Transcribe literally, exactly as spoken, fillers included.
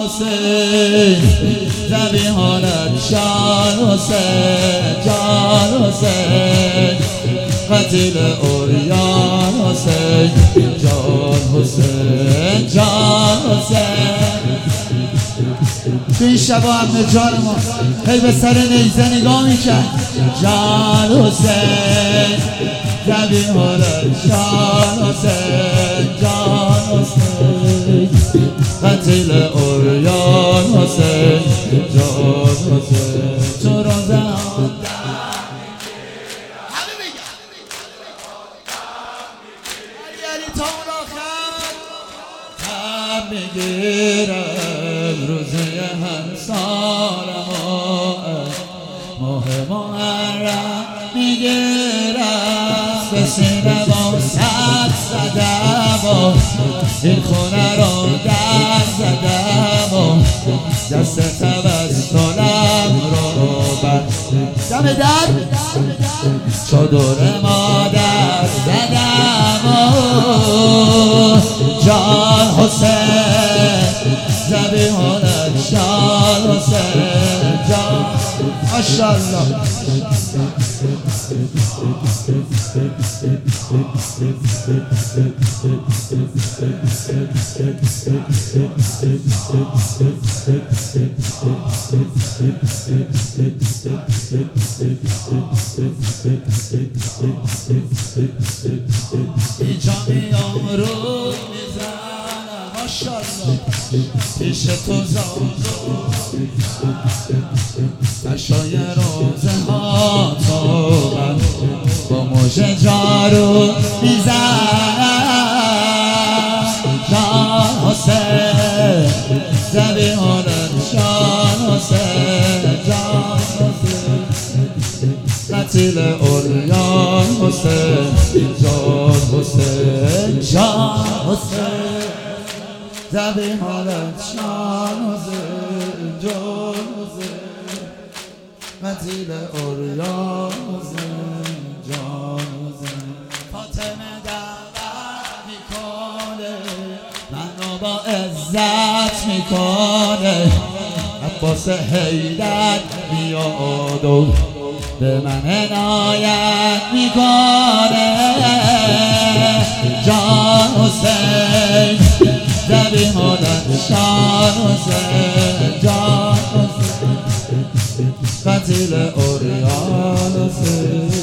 حسین ذبیحانت جان حسین جان حسین قتیل اوریان حسین جان حسین جان حسین. تو این شبا امن جان ما هی به سر نیزه نگاه میکرد جان حسین ذبیحانت جان حسین جان حسین قتیل اوریان حسین جان حسین. تو روزه میگیرم روزه هر سال ماه محرم میگیرم به سینه با صد زدم و این خونه رو در زدم و دست توسلم رو بر دم در چادر مادر زدم و جان حسین ذبیحانت جان حسین جان ماشاءالله. جامیام رو میزنم ماشاءالله پیش تو زازو تشای روزه ها تو من با موجه جارو میزنم جان حسین ذبیحانت جان حسین جان حسین قتیل اوریان حسین جان حسین جان حسین ذبیحانت جان حسین جان حسین قتیل اوریان حسین جان حسین. فاطمه دعوت میکنه منو با عزت میکنه عباس حیدر میاد و به من عنایت میکنه جان حسین ذبیحانت جان حسین جان حسین قتیل اوریان حسین